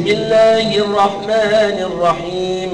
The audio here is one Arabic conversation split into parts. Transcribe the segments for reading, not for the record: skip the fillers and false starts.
الله الرحمن الرحيم.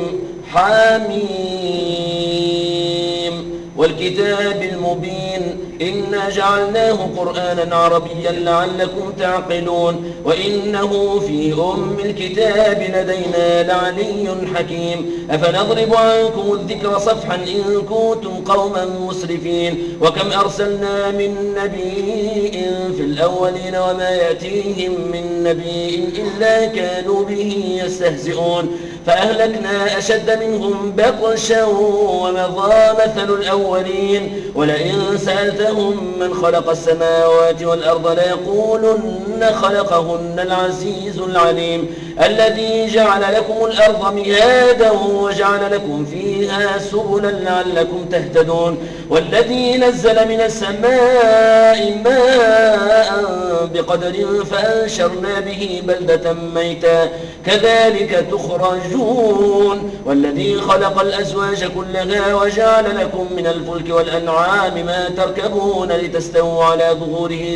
حميم والكتاب المبين إنا جعلناه قرآنا عربيا لعلكم تعقلون وإنه في الكتاب لدينا لعلي حكيم. أفنضرب عنكم الذكر صفحا إن كنتم قوما مسرفين. وكم أرسلنا من نبي في الأولين وما يأتيهم من نبي إلا كانوا به يستهزئون. فأهلكنا أشد منهم بطشا ومضى مثل الأولين. ولئن سألتهم من خلق السماوات والأرض ليقولن خلقهن العزيز العليم الذي جعل لكم الأرض مهادا وجعل لكم فيها سبلا لعلكم تهتدون. والذي نزل من السماء ماء بقدر فأنشرنا به بلدة ميتا كذلك تخرجون. والذي خلق الأزواج كلها وجعل لكم من الفلك والأنعام ما تركبون لتستووا على ظهوره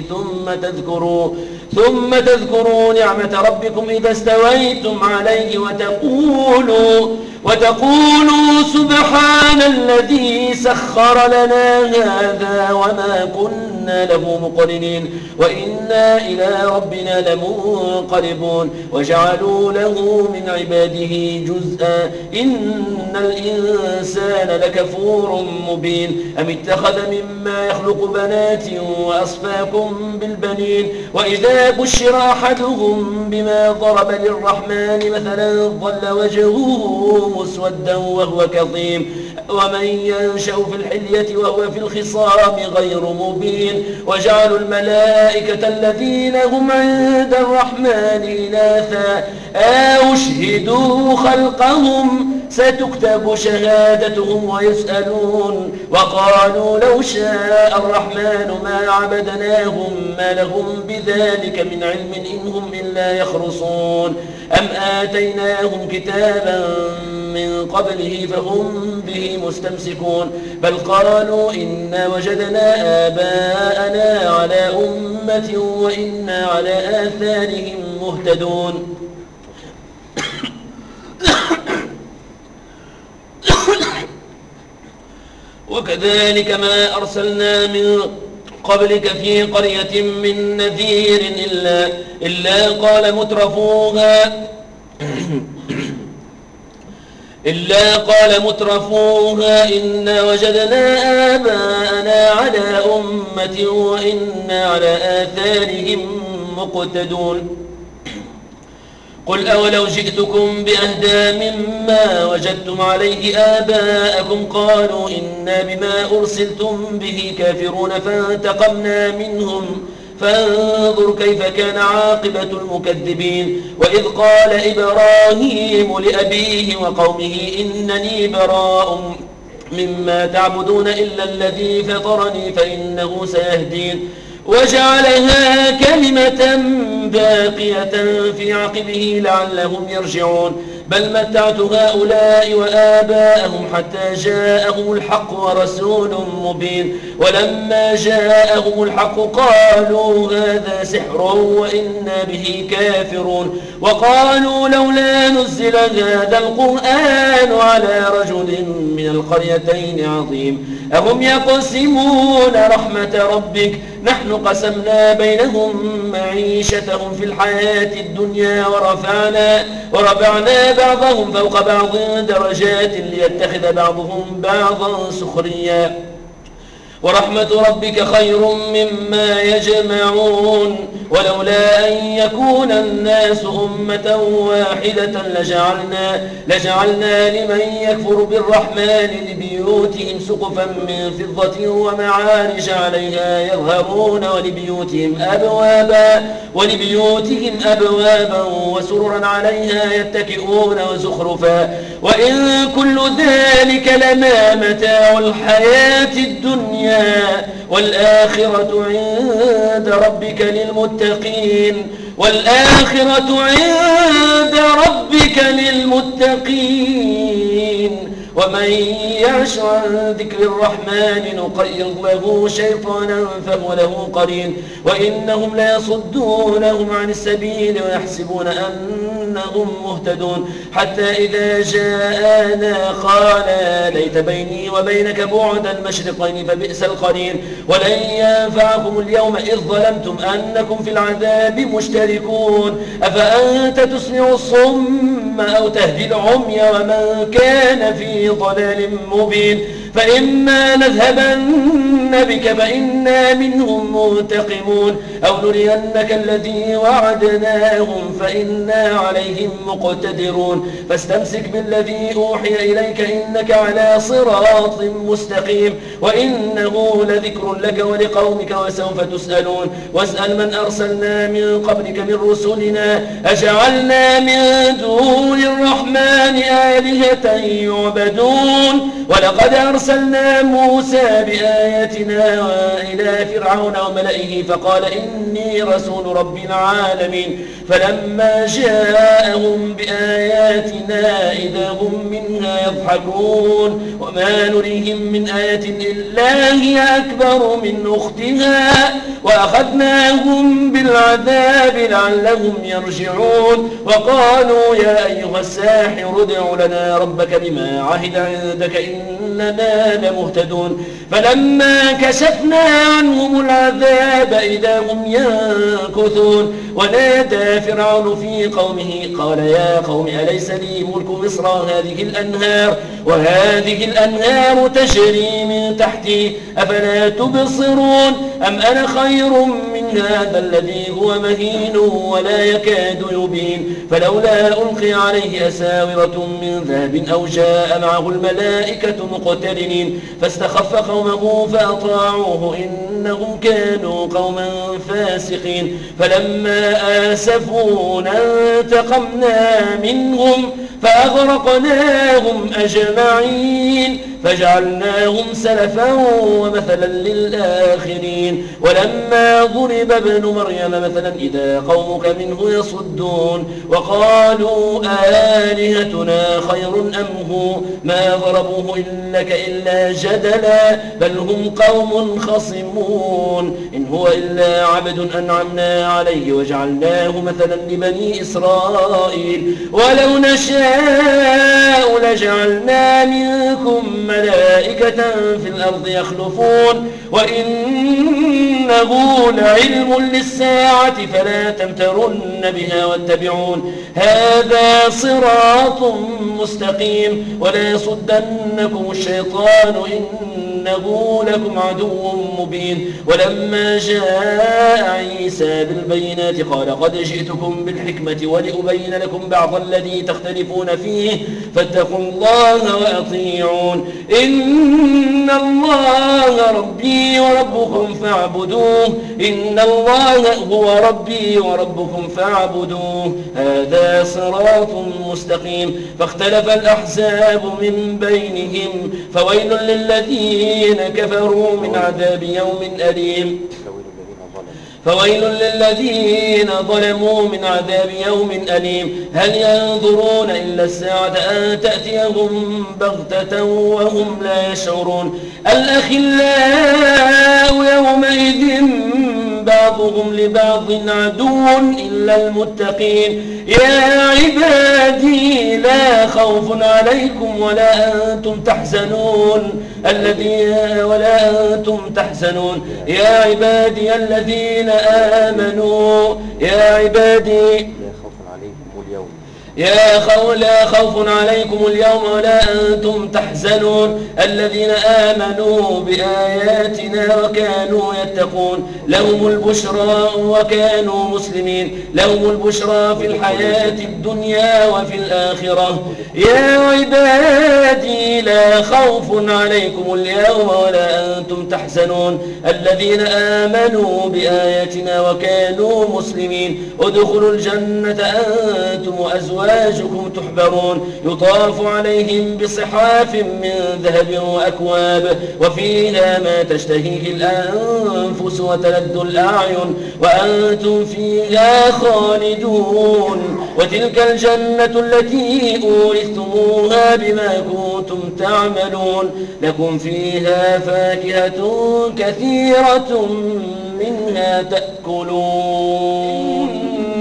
ثم تذكروا نعمة ربكم إذا استويتم عليه وتقولوا سبحان الذي سخر لنا هذا وما كنا له مقرنين وإنا إلى ربنا لمنقلبون. وجعلوا له من عباده جزءا إن الإنسان لكفور مبين. أم اتخذ مما يخلق بنات وأصفاكم بالبنين. وإذا بشر أحدهم بما ضرب للرحمن مثلا ظل وجهه مسودا وهو كظيم. ومن ينشأ في الحلية وهو في الخصام غير مبين. وجعلوا الملائكة الذين هم عند الرحمن إناثا أشهدوا خلقهم ستكتب شهادتهم ويسألون. وقالوا لو شاء الرحمن ما عبدناهم ما لهم بذلك من علم إن هم إلا يخرصون. أم آتيناهم كتابا من قبله فهم به مستمسكون. بل قالوا إنا وجدنا آباءنا على أمة وإنا على آثارهم مهتدون. وكذلك ما أرسلنا من قبلك في قرية من نذير إلا قال مترفوها إنا وجدنا آباءنا على أمة وإنا على آثارهم مقتدون. قل أولو جئتكم بأهدى مما وجدتم عليه آباءكم قالوا إنا بما أرسلتم به كافرون فانتقمنا منهم فانظر كيف كان عاقبة المكذبين. وإذ قال إبراهيم لأبيه وقومه إنني براء مما تعبدون إلا الذي فطرني فإنه سيهدين. وجعلها كلمة باقية في عقبه لعلهم يرجعون. بل متعت هؤلاء وآباءهم حتى جاءهم الحق ورسول مبين. ولما جاءهم الحق قالوا هذا سحر وإنا به كافرون. وقالوا لولا نزل هذا القرآن على رجل من القريتين عظيم أهم يقسمون رحمة ربك نحن قسمنا بينهم معيشتهم في الحياة الدنيا ورفعنا بعضهم فوق بعض درجات ليتخذ بعضهم بعضا سخريا. ورحمة ربك خير مما يجمعون. ولولا أن يكون الناس أمة واحدة لجعلنا لمن يكفر بالرحمن لبيوتهم سقفا من فضة ومعارج عليها يظهرون ولبيوتهم أبوابا وسررا عليها يتكئون وزخرفا. وإن كل ذلك لما متاع الحياة الدنيا والآخرة عند ربك للمتقين. ومن يعش عن ذكر الرحمن نقيض له شيطانا فهو له قرين وإنهم ليصدونهم عن السبيل ويحسبون أنهم مهتدون حتى إذا جاءنا قال ليت بيني وبينك بعد المشرقين فبئس القرين ولن ينفعكم اليوم إذ ظلمتم أنكم في العذاب مشتركون أفأنت تسمع الصم أو تهدي العمي ومن كان في ضلال مبين فإما نذهبن بك فإنا منهم منتقمون أو نرينك الذي وعدناهم فإنا عليهم مقتدرون فاستمسك بالذي أوحي إليك إنك على صراط مستقيم وإنه لذكر لك ولقومك وسوف تسألون واسأل من أرسلنا من قبلك من رسلنا أجعلنا من دون الرحمن آلهة يعبدون ولقد أرسلنا موسى بآياتنا إلى فرعون وملئه فقال إني رسول رب العالمين فلما جاءهم بآياتنا إذا هم منها يضحكون وما نريهم من آية إلا هي أكبر من أختها وأخذناهم بالعذاب لعلهم يرجعون وقالوا يا أيها الساحر ادع لنا ربك بما عهد عندك إننا لمهتدون فلما كشفنا عنهم العذاب إذا هم ينكثون ونادى فرعون في قومه قال يا قوم أليس لي ملك مصر وهذه الأنهار تجري من تحتي أفلا تبصرون أم أنا خير من هذا الذي هو مهين ولا يكاد يبين فلولا ألقي عليه أساورة من ذهب أو جاء معه الملائكة مقترنين فاستخف قومه فأطاعوه إنهم كانوا قوما فاسقين فلما آسفونا انتقمنا منهم فأغرقناهم أجمعين فجعلناهم سلفا ومثلا للآخرين ولما ضرب ابن مريم مثلا إذا قومك منه يصدون وقالوا آلهتنا خير أم هو ما ضربوه لك إلا جدلا بل هم قوم خصمون إن هو إلا عبد أنعمنا عليه وجعلناه مثلا لبني إسرائيل ولو نشاء لجعلنا منكم ملائكة في الأرض يخلفون وإنه لعلم للساعة فلا تمترن بها واتبعون هذا صراط مستقيم ولا يصدنكم الشيطان إنه لكم عدو مبين ولما جاء عيسى بالبينات قال قد جئتكم بالحكمة ولأبين لكم بعض الذي تختلفون فيه فاتقوا الله وأطيعون إن الله ربي وربكم فاعبدوه إن الله هو ربي وربكم فاعبدوه هذا صراط مستقيم فاختلف الأحزاب من بينهم فويل للذين كفروا من عذاب يوم أليم فويل للذين ظلموا من عذاب يوم أليم هل ينظرون إلا الساعة أن تأتيهم بغتة وهم لا يشعرون الأخلاء يومئذ بعضهم لبعض عدو إلا المتقين يا عبادي لا خوف عليكم ولا أنتم تحزنون يا عبادي الذين آمنوا يا عبادي لا خوف عليكم اليوم ولا أنتم تحزنون الذين آمنوا بآياتنا وكانوا يتقون لهم البشرى وكانوا مسلمين لهم البشرى في الحياة الدنيا وفي الآخرة يا عبادي لا خوف عليكم اليوم ولا أنتم تحزنون الذين آمنوا بآياتنا وكانوا مسلمين ادخلوا الجنة أنتم وأزواجكم تحبرون يطاف عليهم بصحاف من ذهب وأكواب وفيها ما تشتهيه الأنفس وتلذ الأعين وأنتم فيها خالدون وتلك الجنة التي أورثتموها بما كنتم تعملون لكم فيها فاكهة كثيرة منها تأكلون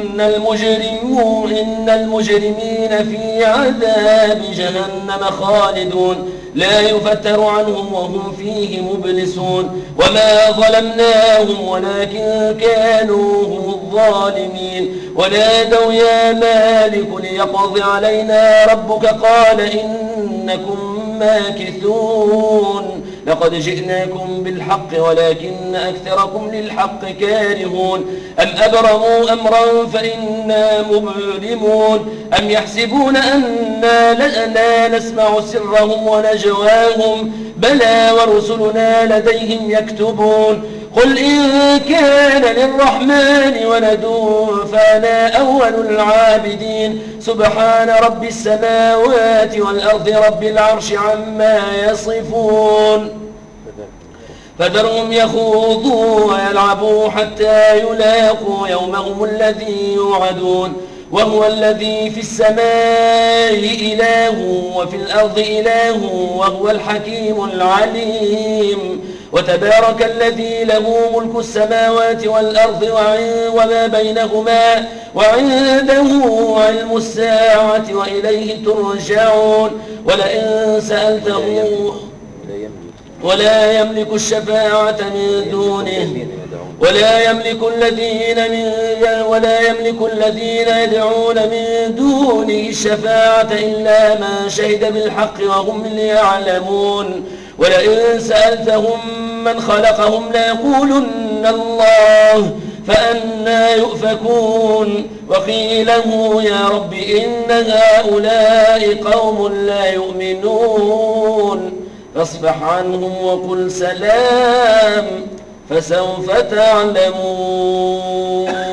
إن المجرمين في عذاب جهنم خالدون لا يفتر عنهم وهم فيه مبلسون وما ظلمناهم ولكن كانوا هم الظالمين ونادوا يا مالك ليقض علينا ربك قال إنكم ماكثون لقد جئناكم بالحق ولكن أكثركم للحق كارهون أم أبرموا أمرا فإنا مبرمون أم يحسبون أننا لا نسمع سرهم ونجواهم بلى ورسلنا لديهم يكتبون قل إن كان للرحمن ولد فأنا أول العابدين سبحان رب السماوات والأرض رب العرش عما يصفون فذرهم يخوضوا ويلعبوا حتى يلاقوا يومهم الذي يوعدون وهو الذي في السماء إله وفي الأرض إله وهو الحكيم العليم وتبارك الذي له ملك السماوات والأرض وما بينهما وعنده علم الساعة وإليه ترجعون ولئن سألتهم ولا يملك الشفاعة من دونه ولا يملك الذين يدعون من دونه الشفاعة إلا من شهد بالحق وهم يعلمون ولئن سألتهم من خلقهم ليقولن الله فأنى يؤفكون وقيله يا رب إن هؤلاء قوم لا يؤمنون فاصفح عنهم وقل سلام فسوف تعلمون